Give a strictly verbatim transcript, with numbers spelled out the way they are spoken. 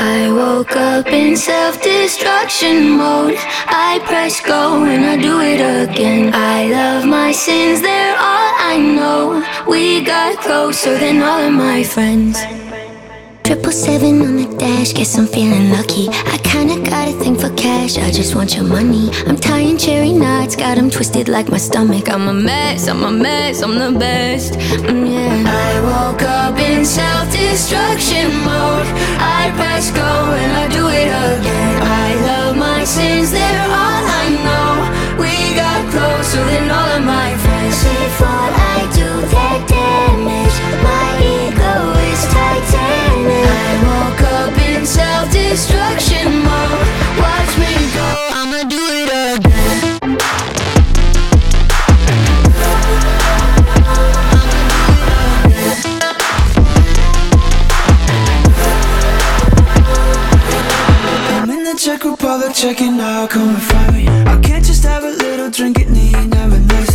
I woke up in self-destruction mode. I press go and I do it again. I love my sins, they're all I know. We got closer than all of my friends. Triple seven on the dash, guess I'm feeling lucky. I kinda got a thing for cash, I just want your money. I'm tying cherry knots, got them twisted like my stomach. I'm a mess, I'm a mess, I'm the best, mm, yeah. I woke up in self-destruction mode. I press go and I do it again. I love my sins, they're all I know. We got closer than all of my friends. Before I do that damage, my ego is titanic. I woke up in self-destruction mode. Watch me go, I'ma do it again. I'm in the Czech Republic, checking out, coming from me. I can't just have a little drink, it need never miss.